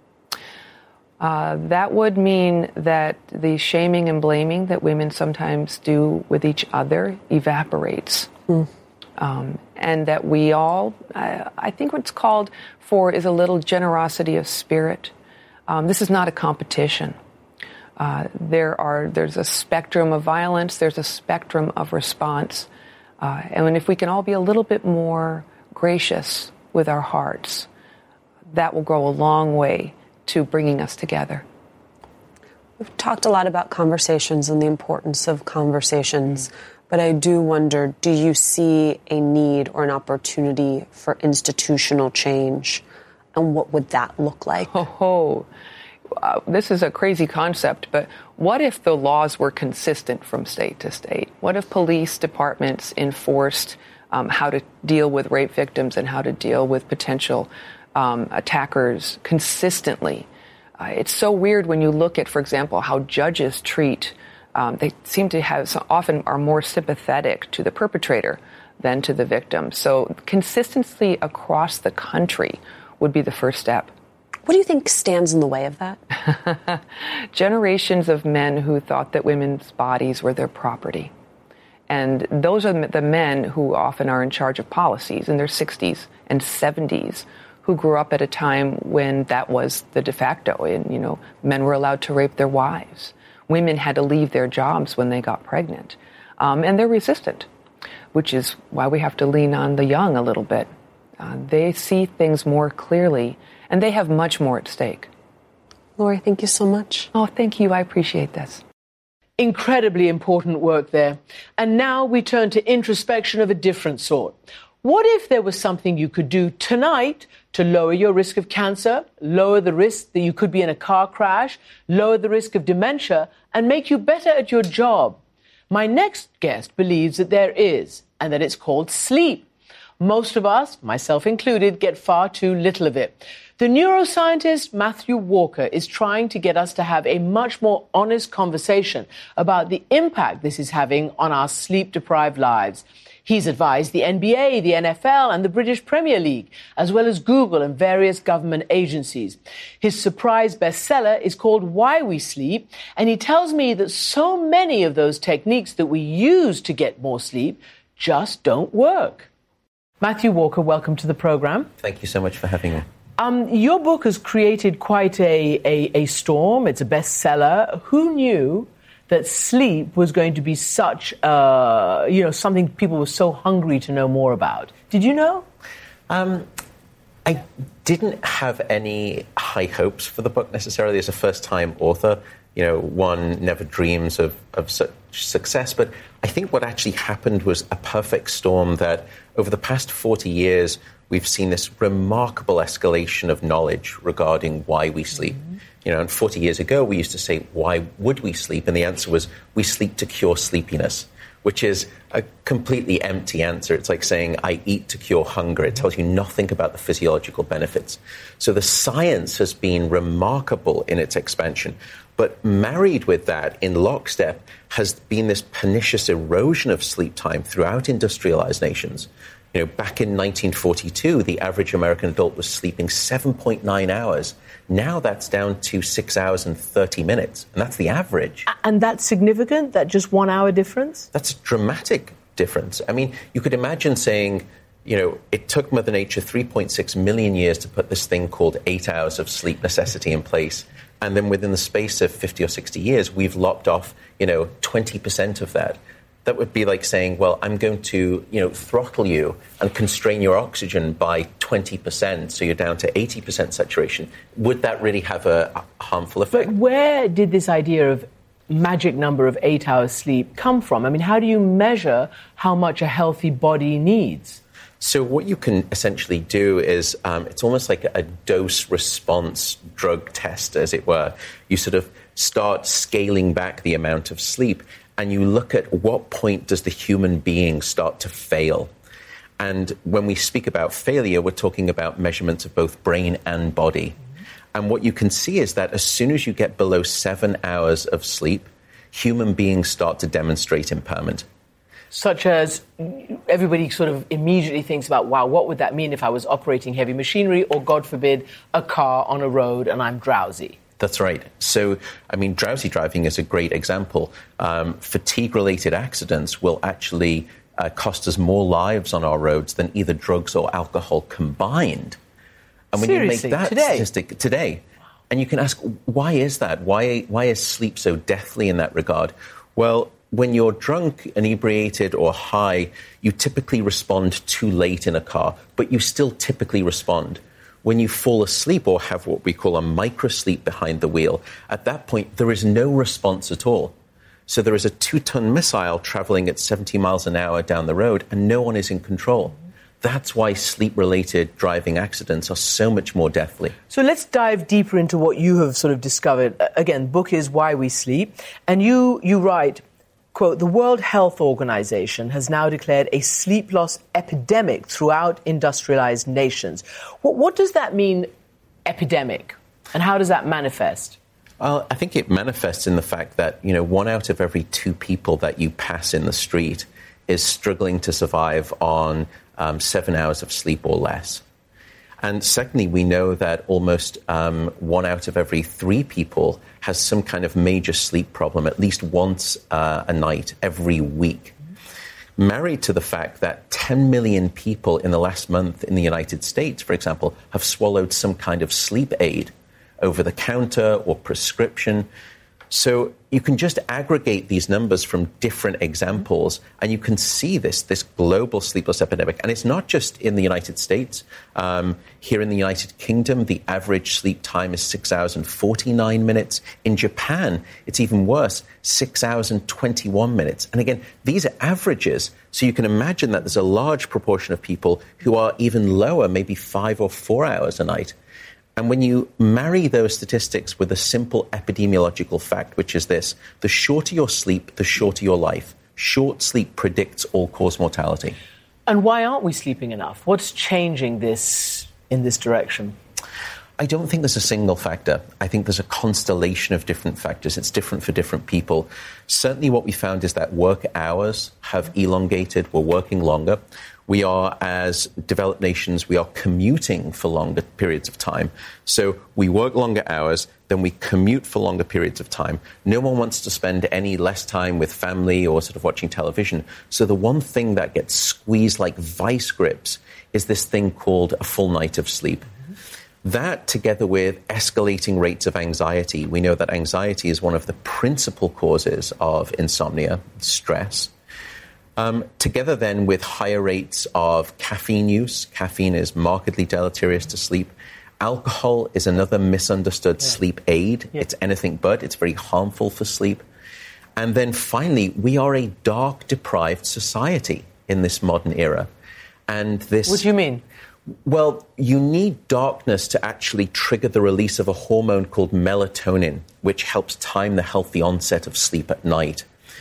Uh, that would mean that the shaming and blaming that women sometimes do with each other evaporates. Mm. Um, and that we all, I, I think what's called for is a little generosity of spirit. Um, this is not a competition. Uh, there are, there's a spectrum of violence. There's a spectrum of response. Uh, and if we can all be a little bit more gracious with our hearts, that will go a long way to bringing us together. We've talked a lot about conversations and the importance of conversations, but I do wonder, do you see a need or an opportunity for institutional change? And what would that look like? Oh, oh. Uh, this is a crazy concept, but what if the laws were consistent from state to state? What if police departments enforced um, how to deal with rape victims and how to deal with potential um, attackers consistently? Uh, it's so weird when you look at, for example, how judges treat. Um, they seem to have so often are more sympathetic to the perpetrator than to the victim. So consistency across the country would be the first step. What do you think stands in the way of that? Generations of men who thought that women's bodies were their property. And those are the men who often are in charge of policies in their sixties and seventies, who grew up at a time when that was the de facto. And, you know, men were allowed to rape their wives. Women had to leave their jobs when they got pregnant. Um, and they're resistant, which is why we have to lean on the young a little bit. Uh, they see things more clearly, and they have much more at stake. Lori, thank you so much. Oh, thank you. I appreciate this. Incredibly important work there. And now we turn to introspection of a different sort. What if there was something you could do tonight to lower your risk of cancer, lower the risk that you could be in a car crash, lower the risk of dementia, and make you better at your job? My next guest believes that there is, and that it's called sleep. Most of us, myself included, get far too little of it. The neuroscientist Matthew Walker is trying to get us to have a much more honest conversation about the impact this is having on our sleep-deprived lives. He's advised the N B A, the N F L, and the British Premier League, as well as Google and various government agencies. His surprise bestseller is called Why We Sleep, and he tells me that so many of those techniques that we use to get more sleep just don't work. Matthew Walker, welcome to the program. Thank you so much for having me. Um, your book has created quite a, a, a storm. It's a bestseller. Who knew that sleep was going to be such, uh, you know, something people were so hungry to know more about? Did you know? Um, I didn't have any high hopes for the book necessarily as a first-time author. You know, one never dreams of, of such success. But I think what actually happened was a perfect storm that over the past forty years, we've seen this remarkable escalation of knowledge regarding why we sleep. Mm-hmm. You know, and forty years ago, we used to say, why would we sleep? And the answer was, we sleep to cure sleepiness, which is a completely empty answer. It's like saying, I eat to cure hunger. It tells you nothing about the physiological benefits. So the science has been remarkable in its expansion. But married with that, in lockstep, has been this pernicious erosion of sleep time throughout industrialized nations. You know, back in nineteen forty-two, the average American adult was sleeping seven point nine hours. Now that's down to six hours and thirty minutes. And that's the average. And that's significant? That just one hour difference? That's a dramatic difference. I mean, you could imagine saying, you know, it took Mother Nature three point six million years to put this thing called eight hours of sleep necessity in place. And then within the space of fifty or sixty years, we've lopped off, you know, twenty percent of that. That would be like saying, well, I'm going to, you know, throttle you and constrain your oxygen by twenty percent, so you're down to eighty percent saturation. Would that really have a harmful effect? But where did this idea of magic number of eight hours sleep come from? I mean, how do you measure how much a healthy body needs? So what you can essentially do is um, it's almost like a dose-response drug test, as it were. You sort of start scaling back the amount of sleep, and you look at what point does the human being start to fail. And when we speak about failure, we're talking about measurements of both brain and body. Mm-hmm. And what you can see is that as soon as you get below seven hours of sleep, human beings start to demonstrate impairment. Such as everybody sort of immediately thinks about, wow, what would that mean if I was operating heavy machinery or, God forbid, a car on a road and I'm drowsy? That's right. So, I mean, drowsy driving is a great example. Um, fatigue-related accidents will actually uh, cost us more lives on our roads than either drugs or alcohol combined. And when Seriously, you make that today? statistic today, and you can ask, why is that? Why, why is sleep so deathly in that regard? Well, when you're drunk, inebriated, or high, you typically respond too late in a car, but you still typically respond. When you fall asleep or have what we call a microsleep behind the wheel, at that point, there is no response at all. So there is a two-ton missile traveling at seventy miles an hour down the road, and no one is in control. That's why sleep-related driving accidents are so much more deathly. So let's dive deeper into what you have sort of discovered. Again, the book is Why We Sleep, and you you write, quote, the World Health Organization has now declared a sleep loss epidemic throughout industrialized nations. What, what does that mean, epidemic, and how does that manifest? Well, I think it manifests in the fact that, you know, one out of every two people that you pass in the street is struggling to survive on um, seven hours of sleep or less. And secondly, we know that almost um, one out of every three people has some kind of major sleep problem at least once uh, a night every week. Mm-hmm. Married to the fact that ten million people in the last month in the United States, for example, have swallowed some kind of sleep aid, over the counter or prescription. So you can just aggregate these numbers from different examples, and you can see this, this global sleepless epidemic. And it's not just in the United States. Um, here in the United Kingdom, the average sleep time is six hours and forty-nine minutes. In Japan, it's even worse, six hours and twenty-one minutes. And again, these are averages. So you can imagine that there's a large proportion of people who are even lower, maybe five or four hours a night. And when you marry those statistics with a simple epidemiological fact, which is this, the shorter your sleep, the shorter your life. Short sleep predicts all-cause mortality. And why aren't we sleeping enough? What's changing this in this direction? I don't think there's a single factor. I think there's a constellation of different factors. It's different for different people. Certainly what we found is that work hours have elongated. We're working longer. We are, as developed nations, we are commuting for longer periods of time. So we work longer hours, then we commute for longer periods of time. No one wants to spend any less time with family or sort of watching television. So the one thing that gets squeezed like vice grips is this thing called a full night of sleep. Mm-hmm. That, together with escalating rates of anxiety, we know that anxiety is one of the principal causes of insomnia, stress. Um, together then with higher rates of caffeine use. Caffeine is markedly deleterious to sleep. Alcohol is another misunderstood yeah. sleep aid. Yeah. It's anything but. It's very harmful for sleep. And then finally, we are a dark-deprived society in this modern era. And this... What do you mean? Well, you need darkness to actually trigger the release of a hormone called melatonin, which helps time the healthy onset of sleep at night.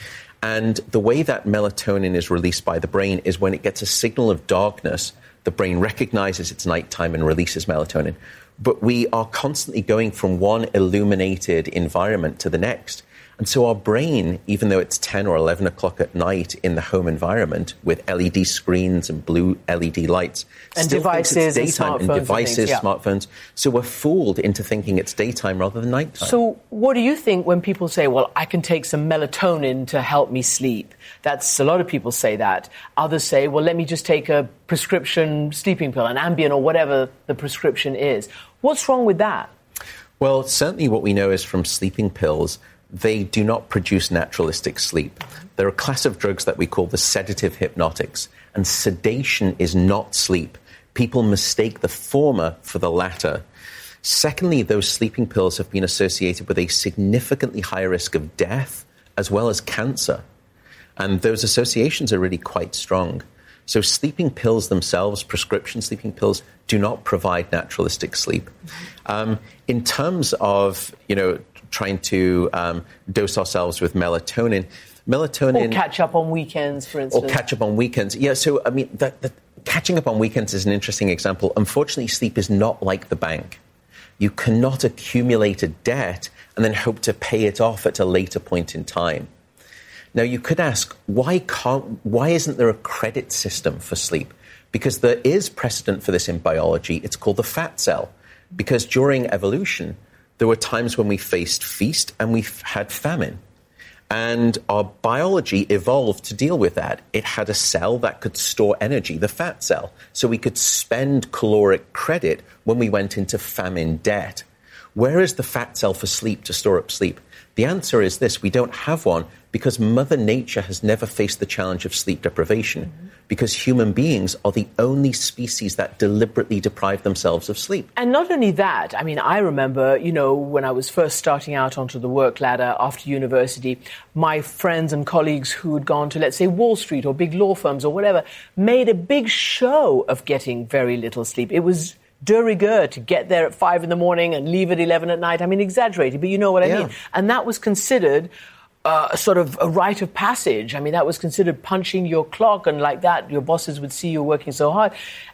And the way that melatonin is released by the brain is when it gets a signal of darkness, the brain recognizes it's nighttime and releases melatonin. But we are constantly going from one illuminated environment to the next. And so our brain, even though it's ten or eleven o'clock at night in the home environment with L E D screens and blue L E D lights, and still devices thinks it's daytime, and, and devices, and things, yeah. smartphones. So we're fooled into thinking it's daytime rather than nighttime. So what do you think when people say, well, I can take some melatonin to help me sleep? That's a lot of people say that. Others say, well, let me just take a prescription sleeping pill, an Ambien or whatever the prescription is. What's wrong with that? Well, certainly what we know is from sleeping pills, they do not produce naturalistic sleep. They're a class of drugs that we call the sedative hypnotics, and sedation is not sleep. People mistake the former for the latter. Secondly, those sleeping pills have been associated with a significantly higher risk of death as well as cancer. And those associations are really quite strong. So sleeping pills themselves, prescription sleeping pills, do not provide naturalistic sleep. Um, in terms of, you know, trying to um, dose ourselves with melatonin. Melatonin... Or catch up on weekends, for instance. Or catch up on weekends. Yeah, so, I mean, that, that, catching up on weekends is an interesting example. Unfortunately, sleep is not like the bank. You cannot accumulate a debt and then hope to pay it off at a later point in time. Now, you could ask, why can't, why isn't there a credit system for sleep? Because there is precedent for this in biology. It's called the fat cell. Because during evolution, there were times when we faced feast and we had famine. And our biology evolved to deal with that. It had a cell that could store energy, the fat cell. So we could spend caloric credit when we went into famine debt. Where is the fat cell for sleep to store up sleep? The answer is this: we don't have one because Mother Nature has never faced the challenge of sleep deprivation, mm-hmm. because human beings are the only species that deliberately deprive themselves of sleep. And not only that, I mean, I remember, you know, when I was first starting out onto the work ladder after university, my friends and colleagues who had gone to, let's say, Wall Street or big law firms or whatever, made a big show of getting very little sleep. It was de rigueur to get there at five in the morning and leave at eleven at night. I mean, exaggerated, but you know what I yeah. mean. And that was considered uh, sort of a rite of passage. I mean, that was considered punching your clock, and like that, your bosses would see you working so hard.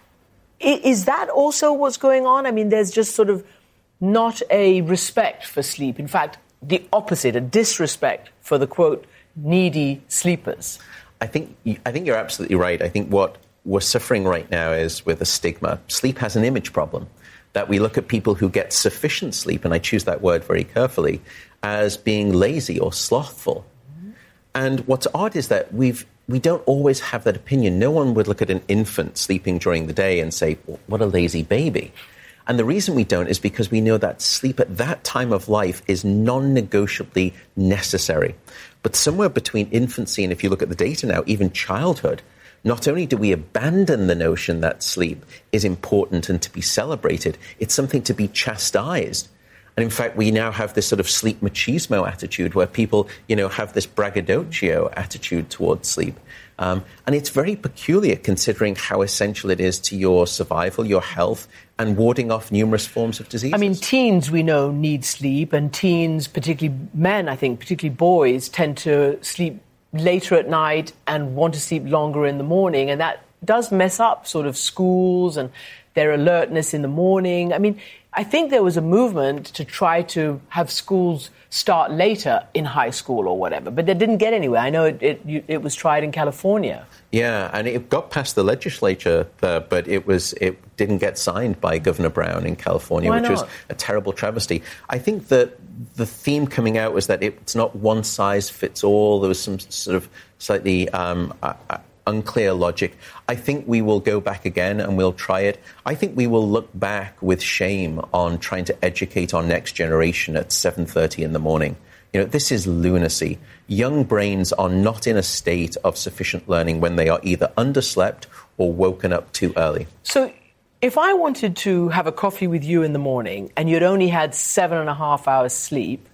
I, is that also what's going on? I mean, there's just sort of not a respect for sleep. In fact, the opposite, a disrespect for the, quote, needy sleepers. I think I think you're absolutely right. I think what we're suffering right now is with a stigma. Sleep has an image problem, that we look at people who get sufficient sleep, and I choose that word very carefully, as being lazy or slothful. Mm-hmm. And what's odd is that we've, we don't always have that opinion. No one would look at an infant sleeping during the day and say, well, what a lazy baby. And the reason we don't is because we know that sleep at that time of life is non-negotiably necessary. But somewhere between infancy and, if you look at the data now, even childhood, not only do we abandon the notion that sleep is important and to be celebrated, it's something to be chastised. And in fact, we now have this sort of sleep machismo attitude where people, you know, have this braggadocio attitude towards sleep. Um, and it's very peculiar considering how essential it is to your survival, your health, and warding off numerous forms of disease. I mean, teens, we know, need sleep, and teens, particularly men, I think, particularly boys, tend to sleep later at night and want to sleep longer in the morning, and that does mess up sort of schools and their alertness in the morning. I mean, I think there was a movement to try to have schools start later in high school or whatever, but they didn't get anywhere. I know it, it, it was tried in California. Yeah, and it got past the legislature, uh, but it was it didn't get signed by Governor Brown in California, Why which not? was a terrible travesty. I think that the theme coming out was that it's not one size fits all. There was some sort of slightly um, uh, unclear logic. I think we will go back again and we'll try it. I think we will look back with shame on trying to educate our next generation at seven thirty in the morning. You know, this is lunacy. Young brains are not in a state of sufficient learning when they are either underslept or woken up too early. So if I wanted to have a coffee with you in the morning and you'd only had seven and a half hours sleep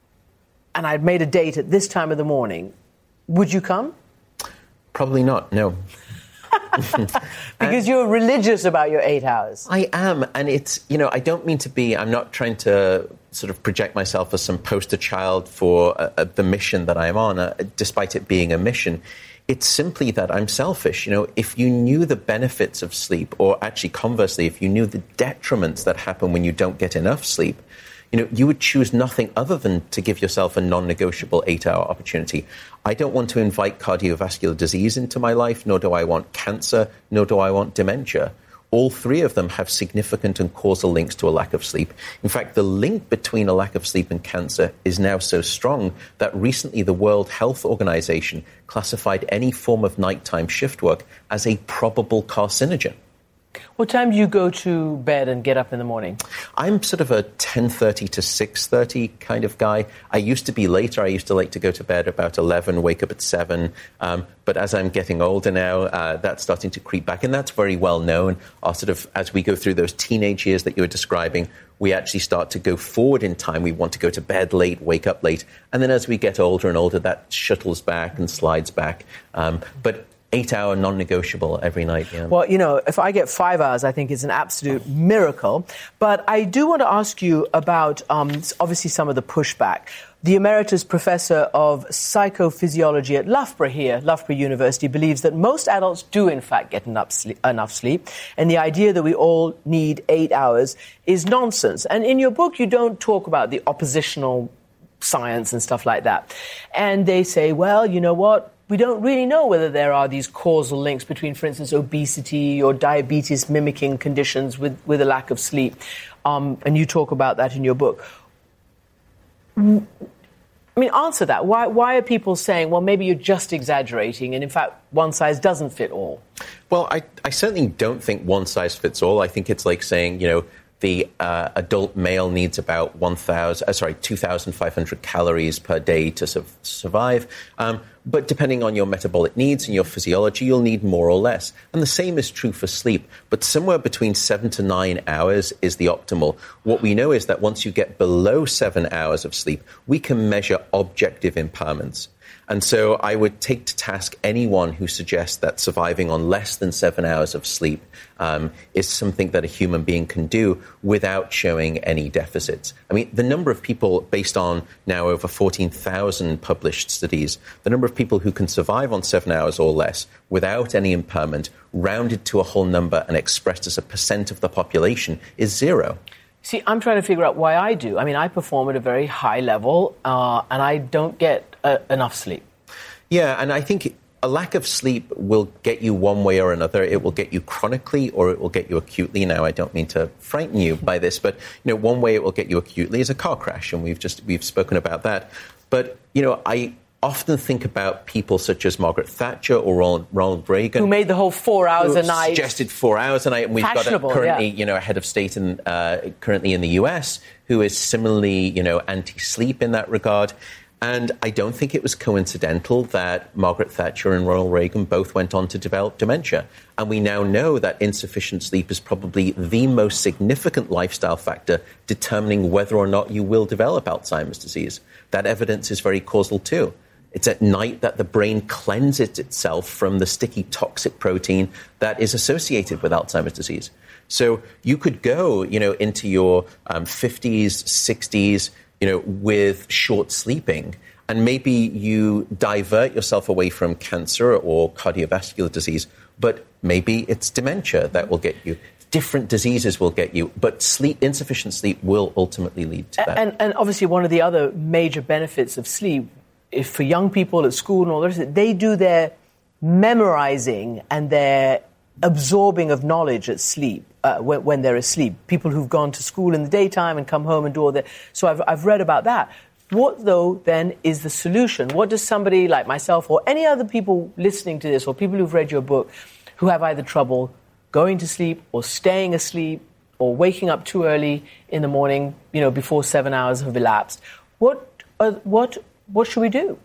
and I'd made a date at this time of the morning, would you come? Probably not, no. Because you're religious about your eight hours. I am, and it's, you know, I don't mean to be, I'm not trying to sort of project myself as some poster child for uh, uh, the mission that I'm on, uh, despite it being a mission. It's simply that I'm selfish. You know, if you knew the benefits of sleep, or actually conversely, if you knew the detriments that happen when you don't get enough sleep, you know, you would choose nothing other than to give yourself a non-negotiable eight-hour opportunity. I don't want to invite cardiovascular disease into my life, nor do I want cancer, nor do I want dementia. All three of them have significant and causal links to a lack of sleep. In fact, the link between a lack of sleep and cancer is now so strong that recently the World Health Organization classified any form of nighttime shift work as a probable carcinogen. What time do you go to bed and get up in the morning? I'm sort of a ten thirty to six thirty kind of guy. I used to be later. I used to like to go to bed about eleven, wake up at seven. Um, but as I'm getting older now, uh, that's starting to creep back. And that's very well known. Our sort of, as we go through those teenage years that you were describing, we actually start to go forward in time. We want to go to bed late, wake up late. And then as we get older and older, that shuttles back and slides back. Um, but Eight-hour non-negotiable every night, yeah. Well, you know, if I get five hours, I think it's an absolute miracle. But I do want to ask you about, um, obviously, some of the pushback. The emeritus professor of psychophysiology at Loughborough here, Loughborough University, believes that most adults do, in fact, get enough sleep, enough sleep. And the idea that we all need eight hours is nonsense. And in your book, you don't talk about the oppositional science and stuff like that. And they say, well, you know what? We don't really know whether there are these causal links between, for instance, obesity or diabetes mimicking conditions with, with a lack of sleep. Um, and you talk about that in your book. I mean, answer that. Why, why are people saying, well, maybe you're just exaggerating, and in fact, one size doesn't fit all? Well, I, I certainly don't think one size fits all. I think it's like saying, you know, The uh, adult male needs about one thousand, uh, sorry, two thousand five hundred calories per day to su- survive. Um, but depending on your metabolic needs and your physiology, you'll need more or less. And the same is true for sleep. But somewhere between seven to nine hours is the optimal. What we know is that once you get below seven hours of sleep, we can measure objective impairments. And so I would take to task anyone who suggests that surviving on less than seven hours of sleep um, is something that a human being can do without showing any deficits. I mean, the number of people, based on now over fourteen thousand published studies, the number of people who can survive on seven hours or less without any impairment, rounded to a whole number and expressed as a percent of the population, is zero. See, I'm trying to figure out why I do. I mean, I perform at a very high level, uh, and I don't get uh, enough sleep. Yeah, and I think a lack of sleep will get you one way or another. It will get you chronically or it will get you acutely. Now, I don't mean to frighten you by this, but, you know, one way it will get you acutely is a car crash, and we've just we've spoken about that. But, you know, I often think about people such as Margaret Thatcher or Ronald, Ronald Reagan, who made the whole four hours a night. Suggested four hours a night, and we've got a currently, yeah. you know, a head of state in uh, currently in the U S who is similarly, you know, anti-sleep in that regard. And I don't think it was coincidental that Margaret Thatcher and Ronald Reagan both went on to develop dementia. And we now know that insufficient sleep is probably the most significant lifestyle factor determining whether or not you will develop Alzheimer's disease. That evidence is very causal too. It's at night that the brain cleanses itself from the sticky toxic protein that is associated with Alzheimer's disease. So you could go, you know, into your um, fifties, sixties, you know, with short sleeping, and maybe you divert yourself away from cancer or cardiovascular disease, but maybe it's dementia that will get you. Different diseases will get you, but sleep, insufficient sleep will ultimately lead to that. And, and obviously one of the other major benefits of sleep, if for young people at school and all the rest of it, they do their memorizing and their absorbing of knowledge at sleep, uh, when, when they're asleep. People who've gone to school in the daytime and come home and do all that. So I've, I've read about that. What, though, then, is the solution? What does somebody like myself or any other people listening to this or people who've read your book who have either trouble going to sleep or staying asleep or waking up too early in the morning, you know, before seven hours have elapsed, what, uh, what, what should we do?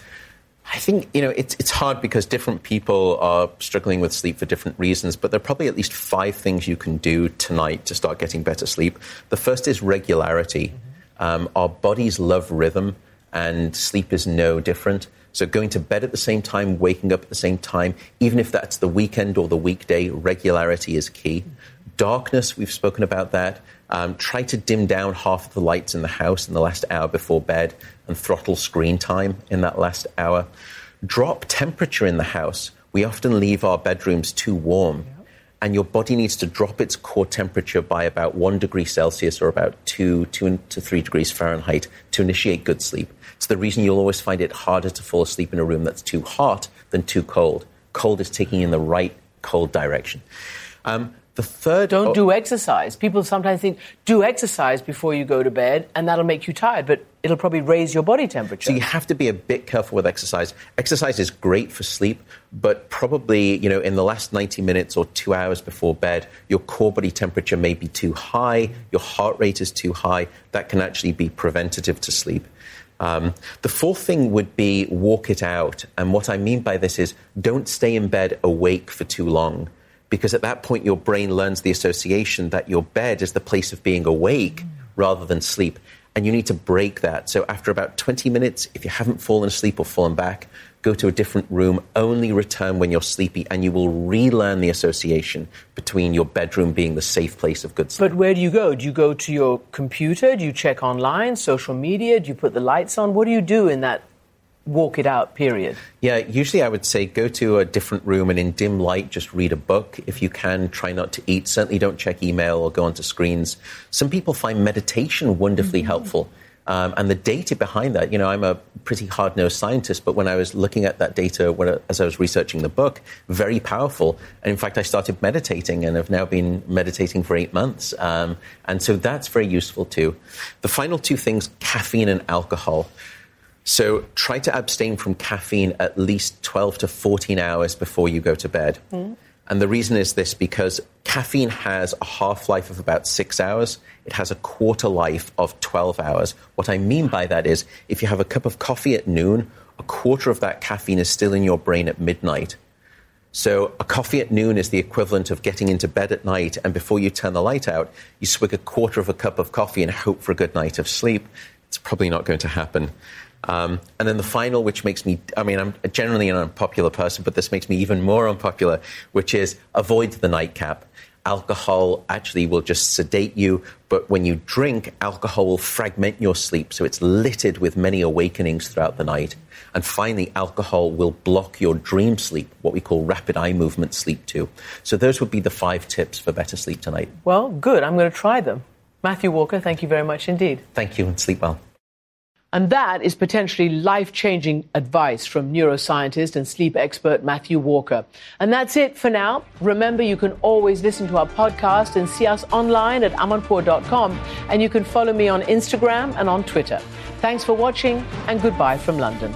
I think, you know, it's it's hard because different people are struggling with sleep for different reasons, but there are probably at least five things you can do tonight to start getting better sleep. The first is regularity. Mm-hmm. Um, our bodies love rhythm, and sleep is no different. So going to bed at the same time, waking up at the same time, even if that's the weekend or the weekday, regularity is key. Mm-hmm. Darkness, we've spoken about that. Um, try to dim down half of the lights in the house in the last hour before bed and throttle screen time in that last hour. Drop temperature in the house. We often leave our bedrooms too warm, yep. and your body needs to drop its core temperature by about one degree Celsius or about two, two to three degrees Fahrenheit to initiate good sleep. It's the reason you'll always find it harder to fall asleep in a room that's too hot than too cold. Cold is taking in the right cold direction. Um, The third... Don't do exercise. People sometimes think, do exercise before you go to bed, and that'll make you tired, but it'll probably raise your body temperature. So you have to be a bit careful with exercise. Exercise is great for sleep, but probably, you know, in the last ninety minutes or two hours before bed, your core body temperature may be too high, your heart rate is too high. That can actually be preventative to sleep. Um, the fourth thing would be walk it out. And what I mean by this is don't stay in bed awake for too long. Because at that point, your brain learns the association that your bed is the place of being awake mm. rather than sleep. And you need to break that. So after about twenty minutes, if you haven't fallen asleep or fallen back, go to a different room, only return when you're sleepy, and you will relearn the association between your bedroom being the safe place of good sleep. But where do you go? Do you go to your computer? Do you check online, social media? Do you put the lights on? What do you do in that walk it out period? Yeah, usually I would say go to a different room and in dim light just read a book. If you can, try not to eat. Certainly don't check email or go onto screens. Some people find meditation wonderfully mm-hmm. helpful. Um, and the data behind that, you know, I'm a pretty hard-nosed scientist, but when I was looking at that data when, as I was researching the book, very powerful. And in fact, I started meditating and have now been meditating for eight months. Um, and so that's very useful too. The final two things, caffeine and alcohol. So try to abstain from caffeine at least twelve to fourteen hours before you go to bed. Mm. And the reason is this, because caffeine has a half-life of about six hours. It has a quarter life of twelve hours. What I mean by that is, if you have a cup of coffee at noon, a quarter of that caffeine is still in your brain at midnight. So a coffee at noon is the equivalent of getting into bed at night, and before you turn the light out, you swig a quarter of a cup of coffee and hope for a good night of sleep. It's probably not going to happen. Um, and then the final, which makes me, I mean, I'm generally an unpopular person, but this makes me even more unpopular, which is avoid the nightcap. Alcohol actually will just sedate you, but when you drink, alcohol will fragment your sleep, so it's littered with many awakenings throughout the night. And finally, alcohol will block your dream sleep, what we call rapid eye movement sleep too. So those would be the five tips for better sleep tonight. Well, good. I'm going to try them. Matthew Walker, thank you very much indeed. Thank you, and sleep well. And that is potentially life-changing advice from neuroscientist and sleep expert Matthew Walker. And that's it for now. Remember, you can always listen to our podcast and see us online at amanpour dot com. And you can follow me on Instagram and on Twitter. Thanks for watching, and goodbye from London.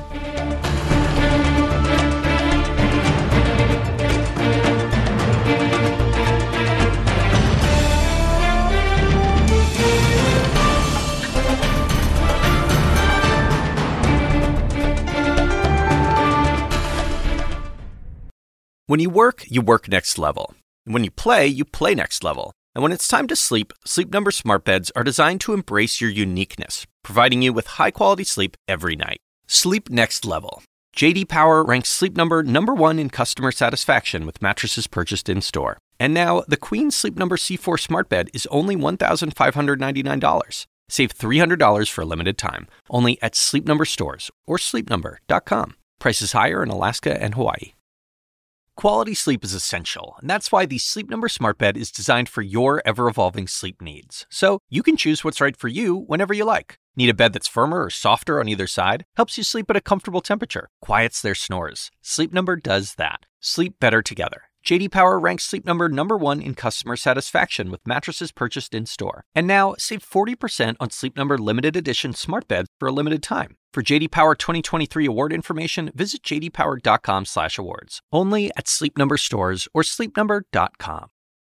When you work, you work next level. And when you play, you play next level. And when it's time to sleep, Sleep Number smart beds are designed to embrace your uniqueness, providing you with high-quality sleep every night. Sleep next level. J D Power ranks Sleep Number number one in customer satisfaction with mattresses purchased in-store. And now, the Queen Sleep Number C four smart bed is only one thousand five hundred ninety-nine dollars. Save three hundred dollars for a limited time, only at Sleep Number stores or sleep number dot com. Prices higher in Alaska and Hawaii. Quality sleep is essential, and that's why the Sleep Number smart bed is designed for your ever-evolving sleep needs. So you can choose what's right for you whenever you like. Need a bed that's firmer or softer on either side? Helps you sleep at a comfortable temperature. Quiets their snores. Sleep Number does that. Sleep better together. J D Power ranks Sleep Number number one in customer satisfaction with mattresses purchased in-store. And now, save forty percent on Sleep Number limited edition smart beds for a limited time. For J D Power twenty twenty-three award information, visit j d power dot com slash awards. Only at Sleep Number stores or sleep number dot com.